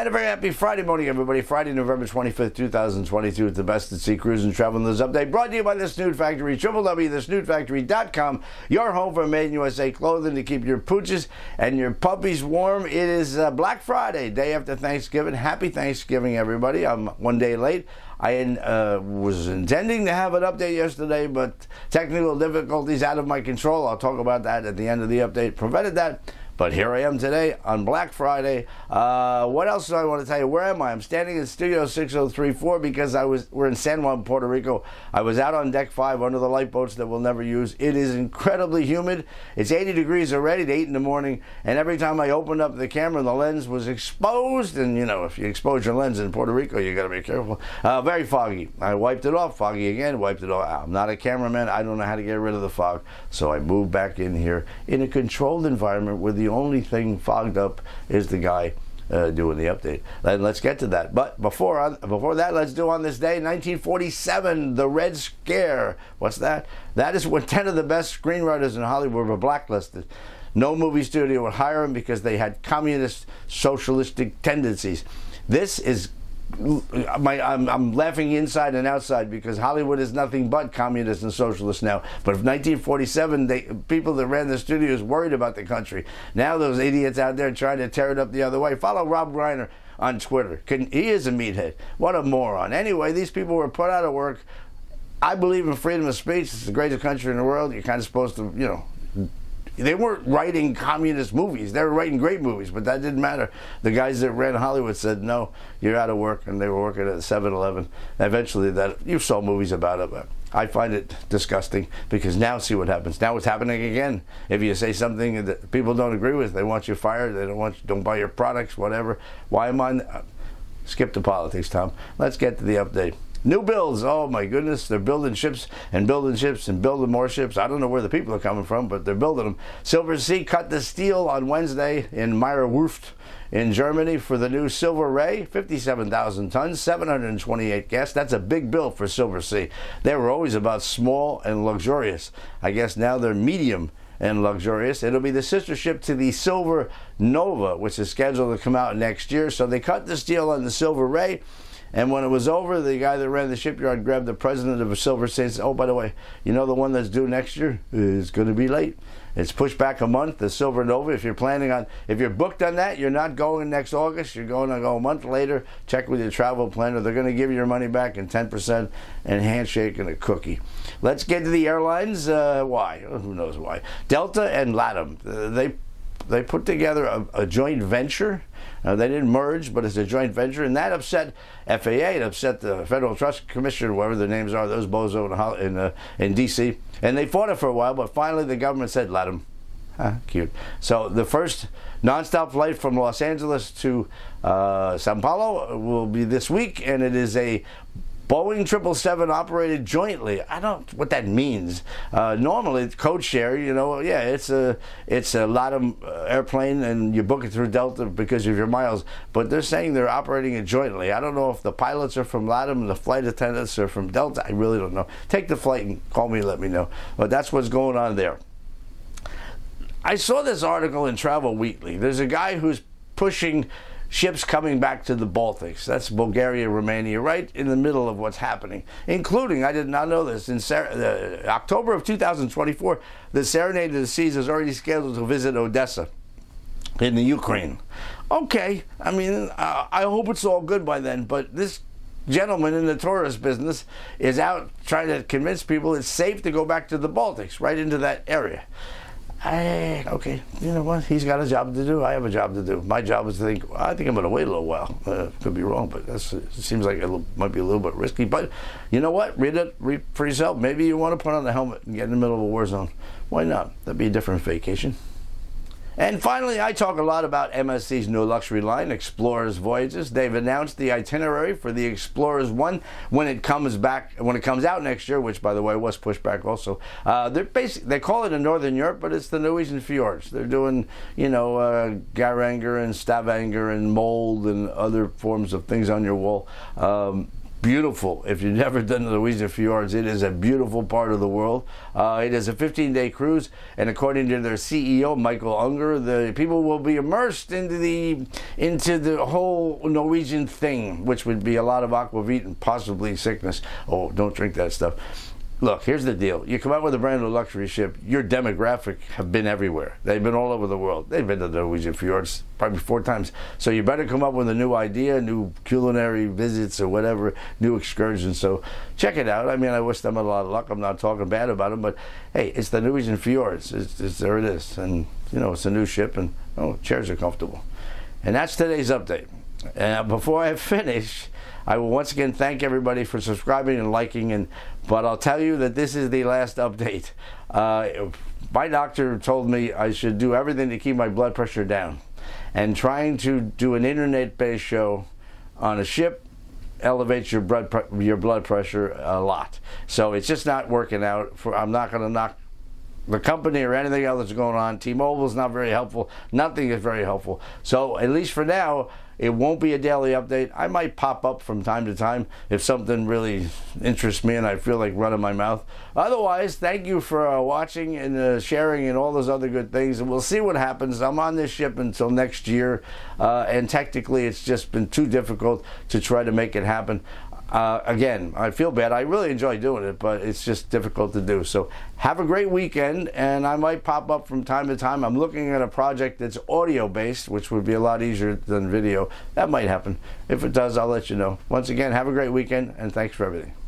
And a very happy Friday morning, everybody. Friday, November 25th, 2022. It's the Best at Sea Cruise and Travel News Update, brought to you by The Snood Factory, www.thesnoodfactory.com, your home for Made in USA clothing to keep your pooches and your puppies warm. It is Black Friday, day after Thanksgiving. Happy Thanksgiving, everybody. I'm one day late. I was intending to have an update yesterday, but technical difficulties out of my control. I'll talk about that at the end of the update. Prevented that. But here I am today on Black Friday. What else do I want to tell you? Where am I? I'm standing in Studio 6034 because we're in San Juan, Puerto Rico. I was out on deck 5 under the lifeboats that we'll never use. It is incredibly humid. It's 80 degrees already at 8 in the morning. And every time I opened up the camera, the lens was exposed. And, you know, if you expose your lens in Puerto Rico, you got to be careful. Very foggy. I wiped it off. Foggy again. Wiped it off. I'm not a cameraman. I don't know how to get rid of the fog. So I moved back in here in a controlled environment where the only thing fogged up is the guy doing the update. And let's get to that. But before that, let's do on this day, 1947, the Red Scare. What's that? That is when 10 of the best screenwriters in Hollywood were blacklisted. No movie studio would hire them because they had communist, socialistic tendencies. This is I'm laughing inside and outside because Hollywood is nothing but communist and socialist now. But in 1947, people that ran the studios worried about the country. Now those idiots out there trying to tear it up the other way. Follow Rob Reiner on Twitter. He is a meathead. What a moron. Anyway, these people were put out of work. I believe in freedom of speech. It's the greatest country in the world. You're kind of supposed to, you know. They weren't writing communist movies. They were writing great movies, but that didn't matter. The guys that ran Hollywood said, no, you're out of work, and they were working at 7-Eleven. Eventually, you saw movies about it, but I find it disgusting because now see what happens. Now it's happening again. If you say something that people don't agree with, they want you fired, they don't buy your products, whatever. Why am I... Skip the politics, Tom. Let's get to the update. New builds, oh my goodness, they're building ships and building ships and building more ships. I don't know where the people are coming from, but they're building them. Silver Sea cut the steel on Wednesday in Meyer-Werft in Germany for the new Silver Ray, 57,000 tons, 728 guests. That's a big build for Silver Sea. They were always about small and luxurious. I guess now they're medium and luxurious. It'll be the sister ship to the Silver Nova, which is scheduled to come out next year. So they cut the steel on the Silver Ray. And when it was over, the guy that ran the shipyard grabbed the president of Silver Sea and said, oh, by the way, you know the one that's due next year is going to be late. It's pushed back a month, the Silver Nova. If you're booked on that, you're not going next August. You're going to go a month later. Check with your travel planner. They're going to give you your money back in 10% and a handshake and a cookie. Let's get to the airlines. Why? Who knows why? Delta and LATAM, they put together a joint venture. They didn't merge, but it's a joint venture, and that upset FAA. It upset the Federal Trust Commission, whatever their names are, those bozo in D.C. And they fought it for a while, but finally the government said, let them. Cute. So the first nonstop flight from Los Angeles to Sao Paulo will be this week, and it is a Boeing 777 operated jointly. I don't know what that means. Normally, it's code share, you know, yeah, it's a LATAM airplane and you book it through Delta because of your miles, but they're saying they're operating it jointly. I don't know if the pilots are from LATAM and the flight attendants are from Delta. I really don't know. Take the flight and call me and let me know. But that's what's going on there. I saw this article in Travel Weekly. There's a guy who's pushing ships coming back to the Baltics. That's Bulgaria, Romania, right in the middle of what's happening. Including, I did not know this, in October of 2024, the Serenade of the Seas is already scheduled to visit Odessa in the Ukraine. Okay, I mean, I hope it's all good by then, but this gentleman in the tourist business is out trying to convince people it's safe to go back to the Baltics, right into that area. Okay, you know what? He's got a job to do. I have a job to do. My job is to think, I think I'm going to wait a little while. Could be wrong, but it seems like it might be a little bit risky. But you know what? Read for yourself. Maybe you want to put on the helmet and get in the middle of a war zone. Why not? That'd be a different vacation. And finally, I talk a lot about MSC's new luxury line, Explorers Voyages. They've announced the itinerary for the Explorers 1 when it comes out next year, which, by the way, was pushed back also. They call it in Northern Europe, but it's the Norwegian fjords. They're doing, Geiranger and Stavanger and mold and other forms of things on your wall. beautiful. If you've never done the Norwegian fjords, it is a beautiful part of the world. It is a 15-day cruise, and according to their CEO, Michael Unger, the people will be immersed into the whole Norwegian thing, which would be a lot of aquavit and possibly sickness. Oh, don't drink that stuff. Look, here's the deal. You come out with a brand new luxury ship, your demographic have been everywhere. They've been all over the world. They've been to the Norwegian fjords probably 4 times. So you better come up with a new idea, new culinary visits or whatever, new excursions. So check it out. I mean, I wish them a lot of luck. I'm not talking bad about them, but hey, it's the Norwegian fjords. There it is. And, you know, it's a new ship, and, chairs are comfortable. And that's today's update. And before I finish, I will once again thank everybody for subscribing and liking, but I'll tell you that this is the last update. My doctor told me I should do everything to keep my blood pressure down, and trying to do an internet-based show on a ship elevates your blood pressure a lot. So it's just not working out. I'm not going to knock the company or anything else that's going on. T-Mobile is not very helpful. Nothing is very helpful. So at least for now, it won't be a daily update. I might pop up from time to time if something really interests me and I feel like running my mouth. Otherwise, thank you for watching and sharing and all those other good things. And we'll see what happens. I'm on this ship until next year. And technically, it's just been too difficult to try to make it happen. Again, I feel bad. I really enjoy doing it, but it's just difficult to do. So have a great weekend, and I might pop up from time to time. I'm looking at a project that's audio-based, which would be a lot easier than video. That might happen. If it does, I'll let you know. Once again, have a great weekend, and thanks for everything.